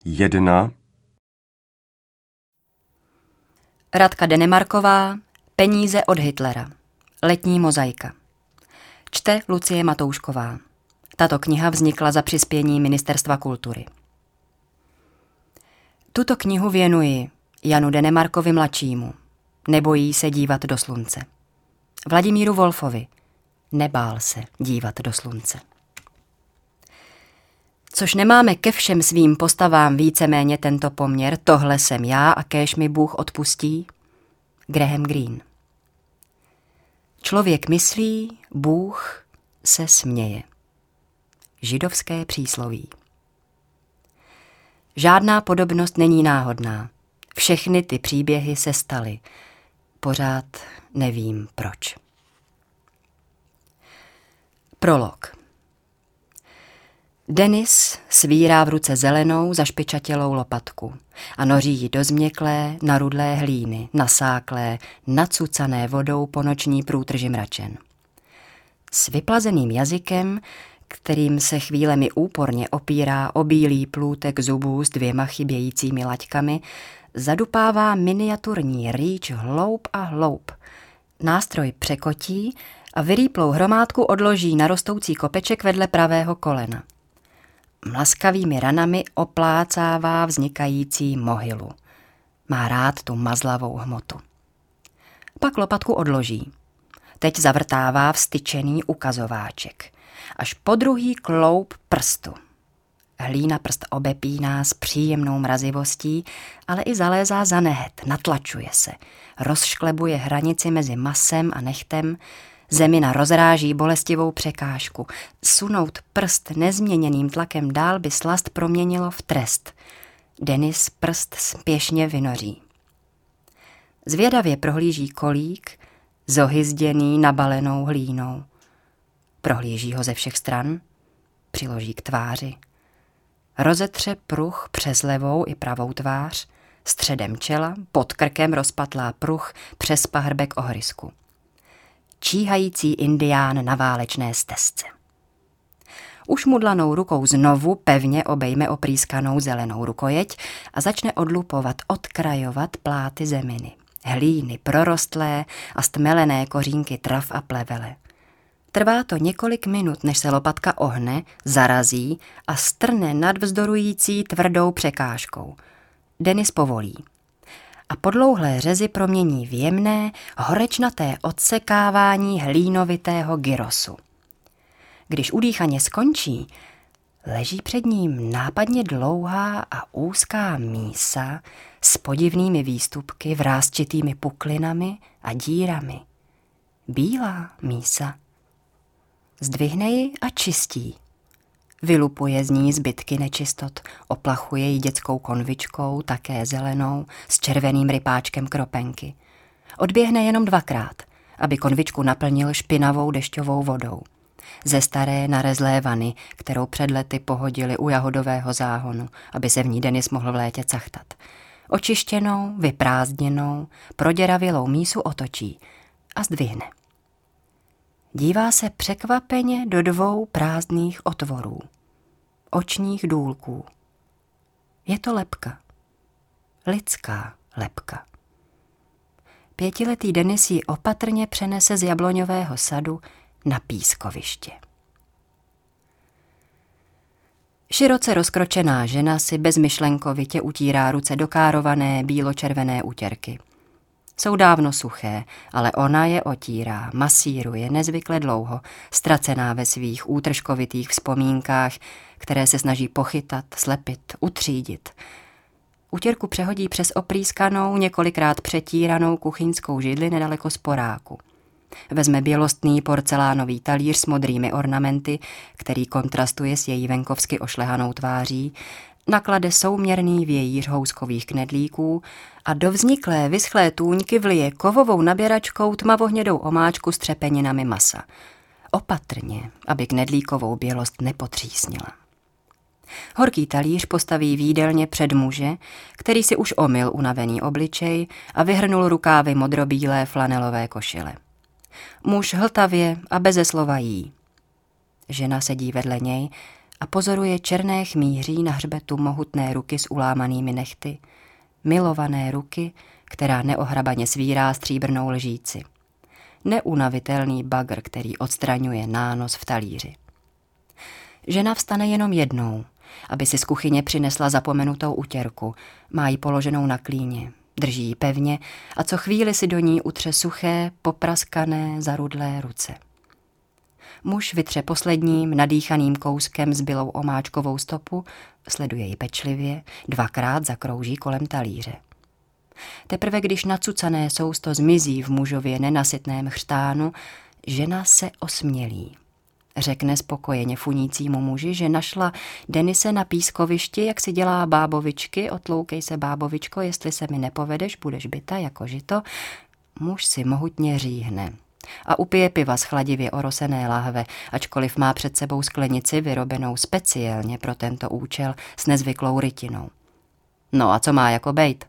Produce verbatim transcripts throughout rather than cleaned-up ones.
Jedna. Radka Denemarková, Peníze od Hitlera. Letní mozaika. Čte Lucie Matoušková. Tato kniha vznikla za přispění Ministerstva kultury. Tuto knihu věnuji Janu Denemarkovi mladšímu. Nebojí se dívat do slunce. Vladimíru Wolfovi. Nebál se dívat do slunce. Což nemáme ke všem svým postavám víceméně tento poměr, tohle jsem já a kéž mi Bůh odpustí. Graham Greene. Člověk myslí, Bůh se směje. Židovské přísloví. Žádná podobnost není náhodná. Všechny ty příběhy se staly. Pořád nevím proč. Prolog. Denis svírá v ruce zelenou zašpičatělou lopatku a noří ji do změklé, narudlé hlíny, nasáklé, nacucané vodou po noční průtrži mračen. S vyplazeným jazykem, kterým se chvílemi úporně opírá o bílý plůtek zubů s dvěma chybějícími laťkami, zadupává miniaturní rýč hloub a hloub. Nástroj překotí a vyrýplou hromádku odloží na rostoucí kopeček vedle pravého kolena. Mlaskavými ranami oplácává vznikající mohylu. Má rád tu mazlavou hmotu. Pak lopatku odloží. Teď zavrtává vstyčený ukazováček. Až po druhý kloup prstu. Hlína prst obepíná s příjemnou mrazivostí, ale i zalézá za nehet, natlačuje se. Rozšklebuje hranici mezi masem a nechtem, zemina rozráží bolestivou překážku. Sunout prst nezměněným tlakem dál by slast proměnilo v trest. Denis prst spěšně vynoří. Zvědavě prohlíží kolík, zohyzděný nabalenou hlínou. Prohlíží ho ze všech stran, přiloží k tváři. Rozetře pruh přes levou i pravou tvář, středem čela, pod krkem rozpatlá pruh přes pahrbek ohrysku. Číhající indián na válečné stezce. Ušmudlanou rukou znovu pevně obejme oprýskanou zelenou rukojeť a začne odlupovat, odkrajovat pláty zeminy, hlíny prorostlé a stmelené kořínky trav a plevele. Trvá to několik minut, než se lopatka ohne, zarazí a strne nadvzdorující tvrdou překážkou. Denis povolí. A podlouhlé řezy promění v jemné, horečnaté odsekávání hlínovitého gyrosu. Když udýchaně skončí, leží před ním nápadně dlouhá a úzká mísa s podivnými výstupky, vrásčitými puklinami a dírami. Bílá mísa. Zdvihne ji a čistí. Vylupuje z ní zbytky nečistot, oplachuje ji dětskou konvičkou, také zelenou, s červeným rypáčkem kropenky. Odběhne jenom dvakrát, aby konvičku naplnil špinavou dešťovou vodou. Ze staré narezlé vany, kterou před lety pohodili u jahodového záhonu, aby se v ní Denis mohl v létě cachtat. Očištěnou, vyprázdněnou, proděravilou mísu otočí a zdvihne. Dívá se překvapeně do dvou prázdných otvorů. Očních důlků. Je to lebka. Lidská lebka. Pětiletý Denis ji opatrně přenese z jabloňového sadu na pískoviště. Široce rozkročená žena si bezmyšlenkovitě utírá ruce do kárované bíločervené útěrky. Jsou dávno suché, ale ona je otírá, masíruje nezvykle dlouho, ztracená ve svých útržkovitých vzpomínkách, které se snaží pochytat, slepit, utřídit. Utěrku přehodí přes oprýskanou, několikrát přetíranou kuchyňskou židli nedaleko sporáku. Vezme bělostný porcelánový talíř s modrými ornamenty, který kontrastuje s její venkovsky ošlehanou tváří, naklade souměrný vějíř houskových knedlíků a do vzniklé vyschlé tůňky vlije kovovou naběračkou tmavohnědou omáčku s třepeninami masa. Opatrně, aby knedlíkovou bělost nepotřísnila. Horký talíř postaví v jídelně před muže, který si už omyl unavený obličej a vyhrnul rukávy modrobílé flanelové košile. Muž hltavě a beze slova jí. Žena sedí vedle něj a pozoruje černé chmíří na hřbetu mohutné ruky s ulámanými nehty, milované ruky, která neohrabaně svírá stříbrnou lžíci. Neunavitelný bagr, který odstraňuje nános v talíři. Žena vstane jenom jednou, aby si z kuchyně přinesla zapomenutou utěrku, má ji položenou na klíně, drží ji pevně a co chvíli si do ní utře suché, popraskané, zarudlé ruce. Muž vytře posledním nadýchaným kouskem zbylou omáčkovou stopu, sleduje ji pečlivě, dvakrát zakrouží kolem talíře. Teprve když nacucané sousto zmizí v mužově nenasytném chřtánu, žena se osmělí. Řekne spokojeně funícímu muži, že našla Denise na pískovišti, jak si dělá bábovičky, otloukej se bábovičko, jestli se mi nepovedeš, budeš bita jako žito. Muž si mohutně říhne a upije piva z chladivě orosené lahve, ačkoliv má před sebou sklenici vyrobenou speciálně pro tento účel s nezvyklou rytinou. No a co má jako bejt?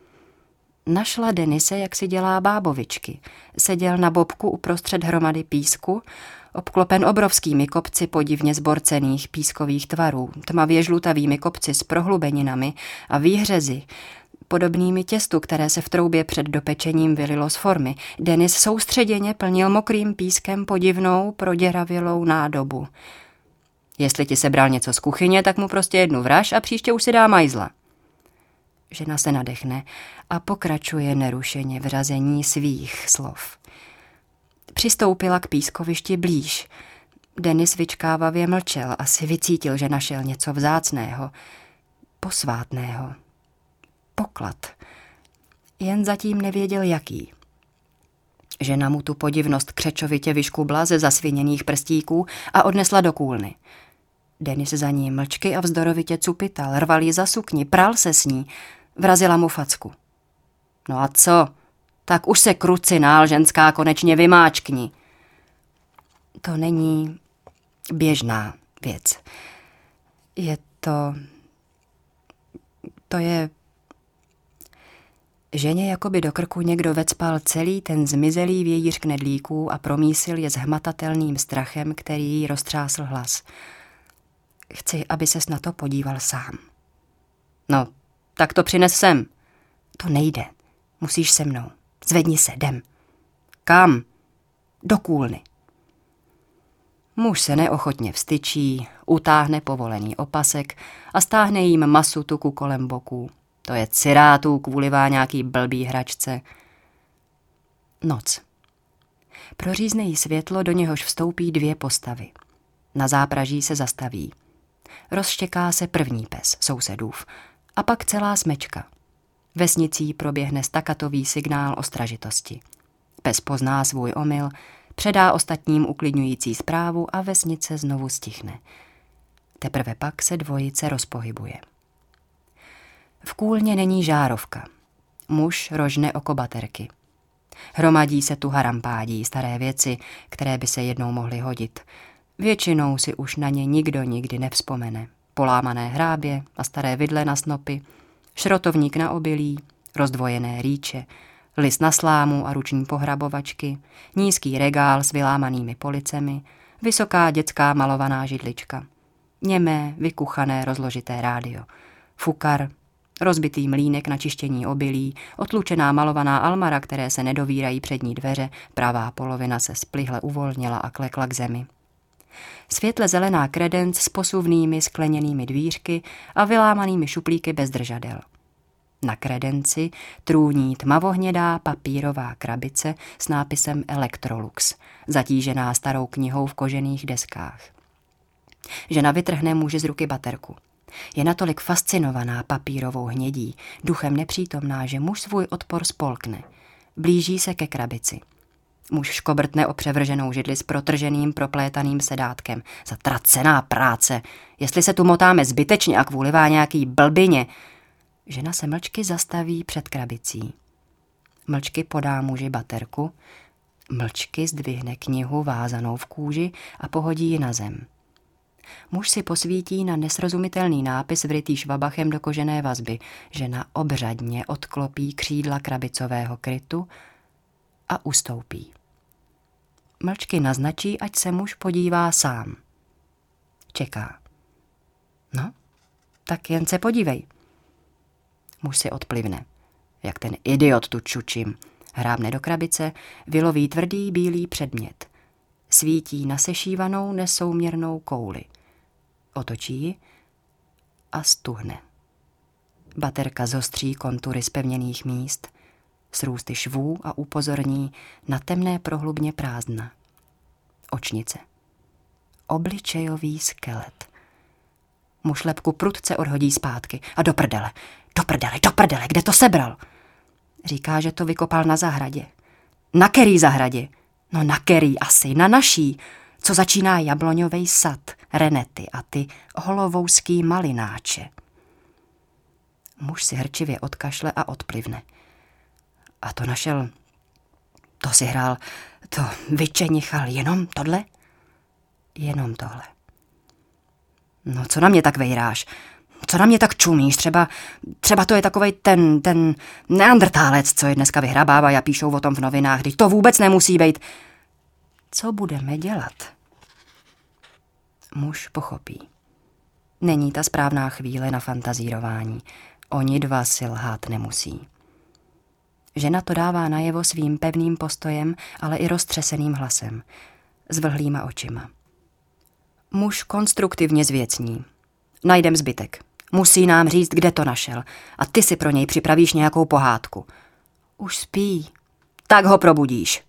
Našla Denise, jak si dělá bábovičky. Seděl na bobku uprostřed hromady písku, obklopen obrovskými kopci podivně zborcených pískových tvarů, tmavě žlutavými kopci s prohlubeninami a výhřezy, podobnými těstu, které se v troubě před dopečením vylilo z formy. Denis soustředěně plnil mokrým pískem podivnou, proděravělou nádobu. Jestli ti sebral něco z kuchyně, tak mu prostě jednu vraž a příště už si dá majzla. Žena se nadechne a pokračuje nerušeně v řazení svých slov. Přistoupila k pískovišti blíž. Denis vyčkávavě mlčel, asi vycítil, že našel něco vzácného, posvátného. Poklad. Jen zatím nevěděl, jaký. Žena mu tu podivnost křečovitě vyškubla ze zasviněných prstíků a odnesla do kůlny. Denis za ní mlčky a vzdorovitě cupital, rval ji za sukni, pral se s ní, vrazila mu facku. No a co? Tak už se krucinál, ženská, konečně vymáčkni. To není běžná věc. Je to... To je... Ženě jakoby do krku někdo vecpal celý ten zmizelý vějíř knedlíků a promísil je s hmatatelným strachem, který jí roztřásl hlas. Chci, aby ses na to podíval sám. No, tak to přines sem. To nejde. Musíš se mnou. Zvedni se, jdem. Kam? Do kůlny. Muž se neochotně vstyčí, utáhne povolený opasek a stáhne jim masu tuku kolem boků. To je cirátů kvůlivá nějaký blbý hračce. Noc. Prořízne jí světlo, do něhož vstoupí dvě postavy. Na zápraží se zastaví. Rozštěká se první pes, sousedův, a pak celá smečka. Vesnicí proběhne stakatový signál ostražitosti. Pes pozná svůj omyl, předá ostatním uklidňující zprávu a vesnice znovu stichne. Teprve pak se dvojice rozpohybuje. V kůlně není žárovka. Muž rožne oko baterky. Hromadí se tu harampádí, staré věci, které by se jednou mohly hodit. Většinou si už na ně nikdo nikdy nevzpomene. Polámané hrábě a staré vidle na snopy, šrotovník na obilí, rozdvojené rýče, list na slámu a ruční pohrabovačky, nízký regál s vylámanými policemi, vysoká dětská malovaná židlička, němé, vykuchané rozložité rádio, fukar, rozbitý mlýnek na čištění obilí, otlučená malovaná almara, které se nedovírají přední dveře, pravá polovina se splihle uvolnila a klekla k zemi. Světle zelená kredenc s posuvnými skleněnými dvířky a vylámanými šuplíky bez držadel. Na kredenci trůní tmavohnědá papírová krabice s nápisem Electrolux, zatížená starou knihou v kožených deskách. Žena vytrhne muži z ruky baterku. Je natolik fascinovaná papírovou hnědí, duchem nepřítomná, že muž svůj odpor spolkne. Blíží se ke krabici. Muž škobrtne o převrženou židli s protrženým proplétaným sedátkem. Zatracená práce. Jestli se tu motáme zbytečně a kvůlivá nějaký blbině. Žena se mlčky zastaví před krabicí. Mlčky podá muži baterku. Mlčky zdvihne knihu vázanou v kůži a pohodí ji na zem. Muž si posvítí na nesrozumitelný nápis vrytý švabachem do kožené vazby. Žena obřadně odklopí křídla krabicového krytu a ustoupí. Mlčky naznačí, ať se muž podívá sám. Čeká. No, tak jen se podívej. Muž si odplivne. Jak ten idiot tu čučím. Hrábne do krabice, vyloví tvrdý bílý předmět. Svítí na sešívanou nesouměrnou kouli. Otočí ji a stuhne. Baterka zostří kontury zpevněných míst, srůsty švů a upozorní na temné prohlubně prázdna. Očnice. Obličejový skelet. Muž lebku prudce odhodí zpátky. A do prdele, do prdele, do prdele, kde to sebral? Říká, že to vykopal na zahradě. Na který zahradě? No na který asi, na naší, co začíná jabloňovej sad, renety a ty holovouský malináče. Muž si hrčivě odkašle a odplivne. A to našel, to si hrál, to vyčenichal jenom tohle? Jenom tohle. No co na mě tak vejráš? Co na mě tak čumíš? Třeba, třeba to je takovej ten, ten neandrtálec, co je dneska vyhrabává a píšou o tom v novinách, když to vůbec nemusí být. Co budeme dělat? Muž pochopí. Není ta správná chvíle na fantazírování. Oni dva si lhát nemusí. Žena to dává najevo svým pevným postojem, ale i roztřeseným hlasem, s vlhlýma očima. Muž konstruktivně zvěcní. Najdem zbytek. Musí nám říct, kde to našel. A ty si pro něj připravíš nějakou pohádku. Už spí. Tak ho probudíš.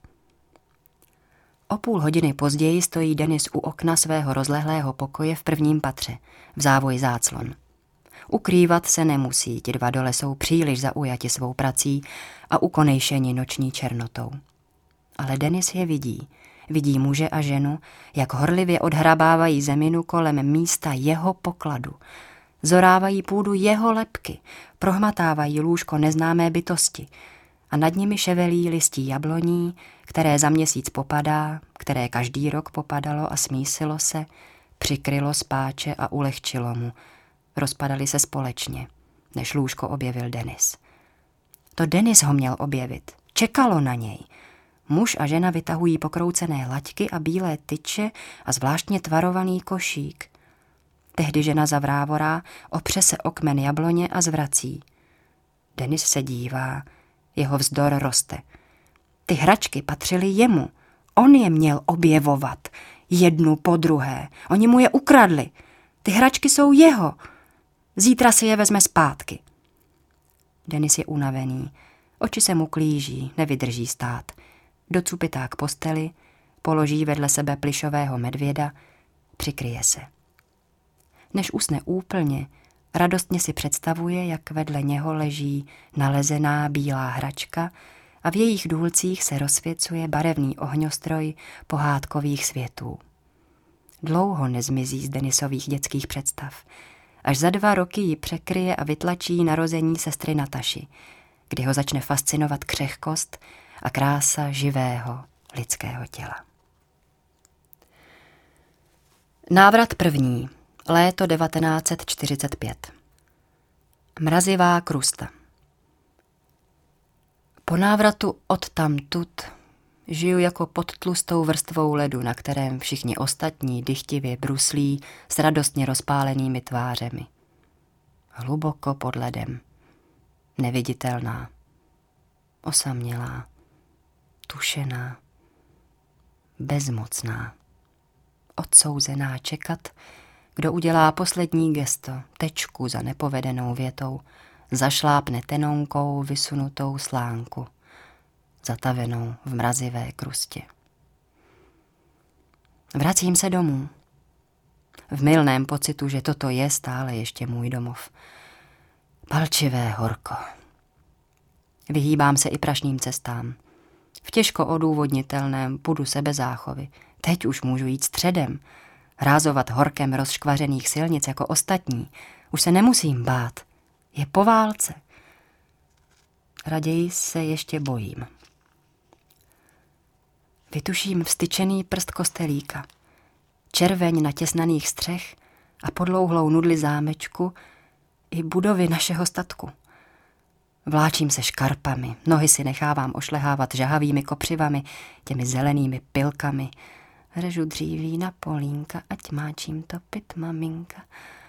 O půl hodiny později stojí Denis u okna svého rozlehlého pokoje v prvním patře, v závoji záclon. Ukrývat se nemusí, ti dva dole jsou příliš zaujati svou prací a ukonejšeni noční černotou. Ale Denis je vidí. Vidí muže a ženu, jak horlivě odhrabávají zeminu kolem místa jeho pokladu. Zorávají půdu jeho lebky, prohmatávají lůžko neznámé bytosti a nad nimi ševelí listí jabloní, které za měsíc popadá, které každý rok popadalo a smísilo se, přikrylo spáče a ulehčilo mu. Rozpadali se společně, než lůžko objevil Denis. To Denis ho měl objevit, čekalo na něj. Muž a žena vytahují pokroucené laťky a bílé tyče a zvláštně tvarovaný košík. Tehdy žena zavrávorá, opře se o kmen jabloně a zvrací. Denis se dívá, jeho vzdor roste. Ty hračky patřily jemu, on je měl objevovat, jednu po druhé. Oni mu je ukradli, ty hračky jsou jeho. Zítra si je vezme zpátky. Denis je unavený, oči se mu klíží, nevydrží stát. Docupitá k posteli, položí vedle sebe plyšového medvěda, přikryje se. Než usne úplně, radostně si představuje, jak vedle něho leží nalezená bílá hračka a v jejich důlcích se rozsvěcuje barevný ohňostroj pohádkových světů. Dlouho nezmizí z Denisových dětských představ. Až za dva roky ji překryje a vytlačí narození sestry Nataši, kdy ho začne fascinovat křehkost a krása živého lidského těla. Návrat první. Léto devatenáct set čtyřicet pět. Mrazivá krusta. Po návratu odtamtud žiju jako pod tlustou vrstvou ledu, na kterém všichni ostatní dychtivě bruslí s radostně rozpálenými tvářemi. Hluboko pod ledem. Neviditelná. Osamělá. Tušená. Bezmocná. Odsouzená čekat, kdo udělá poslední gesto, tečku za nepovedenou větou, zašlápne tenonkou vysunutou slánku, zatavenou v mrazivé krustě. Vracím se domů. V mylném pocitu, že toto je stále ještě můj domov. Palčivé horko. Vyhýbám se i prašným cestám. V těžko odůvodnitelném pudu sebezáchovy. Teď už můžu jít středem, rázovat horkem rozškvařených silnic jako ostatní. Už se nemusím bát. Je po válce. Raději se ještě bojím. Vytuším vstyčený prst kostelíka, červeň natěsnaných střech a podlouhlou nudli zámečku i budovy našeho statku. Vláčím se škarpami, nohy si nechávám ošlehávat žahavými kopřivami, těmi zelenými pilkami. Řežu dříví na polínka, ať máčím topit maminka.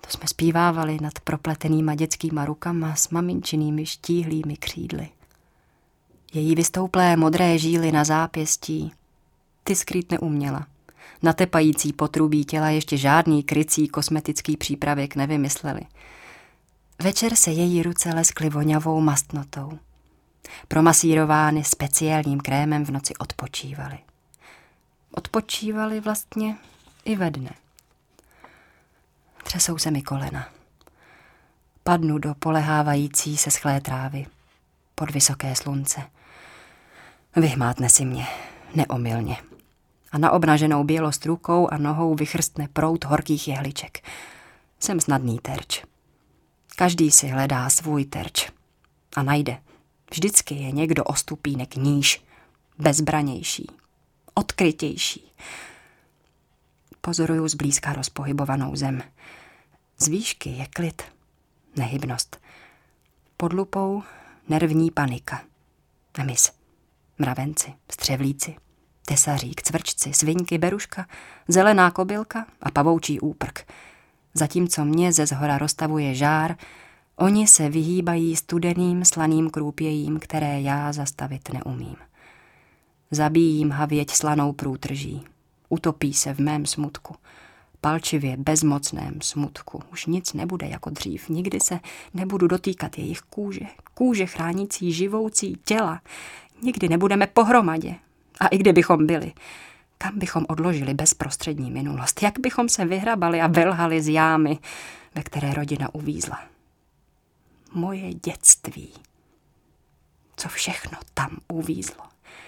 To jsme zpívávali nad propletenýma dětskýma rukama s maminčinými štíhlými křídly. Její vystouplé modré žíly na zápěstí, ty skrýt neuměla. Na tepající potrubí těla ještě žádný krycí kosmetický přípravek nevymysleli. Večer se její ruce leskly voňavou mastnotou. Promasírovány speciálním krémem v noci odpočívaly. Odpočívaly vlastně i ve dne. Třesou se mi kolena. Padnu do polehávající se schlé trávy pod vysoké slunce. Vyhmátne si mě, neomylně. A na obnaženou bělost rukou a nohou vychrstne proud horkých jehliček. Jsem snadný terč. Každý si hledá svůj terč. A najde. Vždycky je někdo o stupínek níž, bezbranější, odkrytější. Pozoruju zblízka rozpohybovanou zem. Z výšky je klid, nehybnost. Pod lupou nervní panika. A mys, mravenci, střevlíci, tesařík, cvrčci, svinky, beruška, zelená kobylka a pavoučí úprk. Zatímco mě ze zhora roztavuje žár, oni se vyhýbají studeným slaným krůpějím, které já zastavit neumím. Zabíjím havěť slanou průtrží. Utopí se v mém smutku. Palčivě bezmocném smutku. Už nic nebude jako dřív. Nikdy se nebudu dotýkat jejich kůže. Kůže chránící živoucí těla. Nikdy nebudeme pohromadě. A i kdybychom byli, kam bychom odložili bezprostřední minulost? Jak bychom se vyhrabali a velhali z jámy, ve které rodina uvízla? Moje dětství. Co všechno tam uvízlo.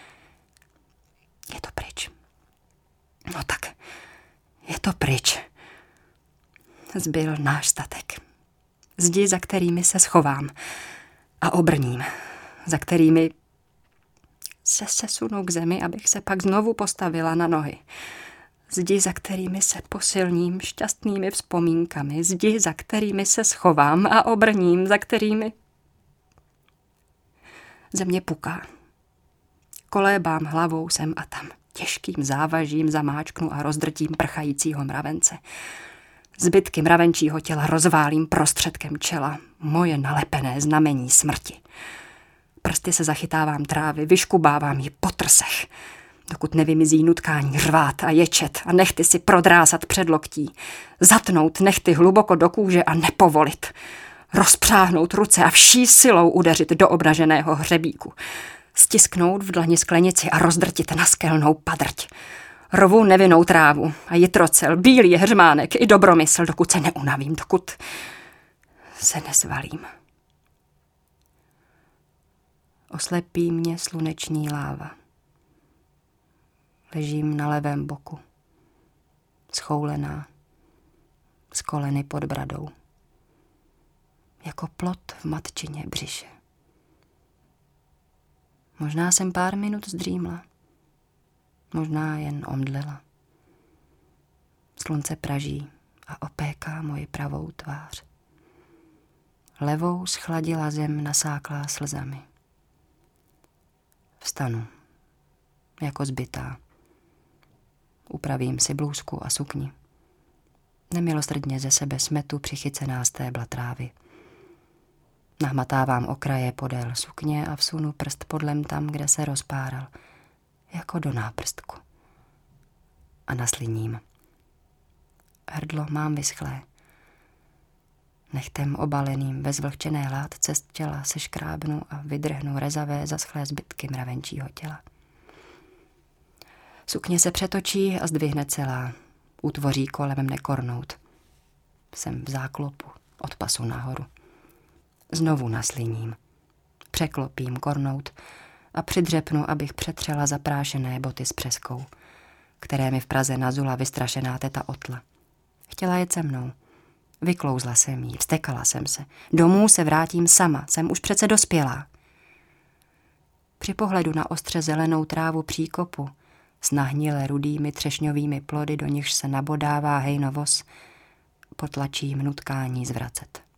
Je to pryč. No tak, je to pryč. Zbyl náš statek. Zdi, za kterými se schovám. A obrním, za kterými se sesunu k zemi, abych se pak znovu postavila na nohy. Zdi, za kterými se posilním šťastnými vzpomínkami. Zdi, za kterými se schovám a obrním, za kterými... Země puká. Kolébám hlavou sem a tam. Těžkým závažím zamáčknu a rozdrtím prchajícího mravence. Zbytky mravenčího těla rozválím prostředkem čela. Moje nalepené znamení smrti. Prsty se zachytávám trávy, vyškubávám ji po trsech, dokud nevymizí nutkání řvát a ječet a nechty si prodrásat před loktí. Zatnout nechty hluboko do kůže a nepovolit. Rozpřáhnout ruce a vší silou udeřit do obnaženého hřebíku. Stisknout v dlani sklenici a rozdrtit na skelnou padrť. Rovu nevinnou trávu a jitrocel, bílý hřmánek i dobromysl, dokud se neunavím, dokud se nezvalím. Oslepí mě sluneční láva. Ležím na levém boku, schoulená, s koleny pod bradou. Jako plot v matčině břiše. Možná jsem pár minut zdřímla. Možná jen omdlela. Slunce praží a opéká moji pravou tvář. Levou schladila zem nasáklá slzami. Vstanu, jako zbytá. Upravím si blůzku a sukni. Nemilosrdně ze sebe smetu přichycená stébla trávy. Nahmatávám okraje podél sukně a vsunu prst podlem tam, kde se rozpáral, jako do náprstku. A nasliním. Hrdlo mám vyschlé. Nechtem obaleným ve zvlhčené látce z těla se škrábnu a vydrhnu rezavé zaschlé zbytky mravenčího těla. Sukně se přetočí a zdvihne celá. Utvoří kolem mne kornout. Jsem v záklopu od pasu nahoru. Znovu nasliním. Překlopím kornout a přidřepnu, abych přetřela zaprášené boty s přeskou, které mi v Praze nazula vystrašená teta Otla. Chtěla jet se mnou. Vyklouzla jsem jí, vztekala jsem se. Domů se vrátím sama, jsem už přece dospělá. Při pohledu na ostře zelenou trávu příkopu s nahnile rudými třešňovými plody, do nichž se nabodává hejnovoz, potlačím nutkání zvracet.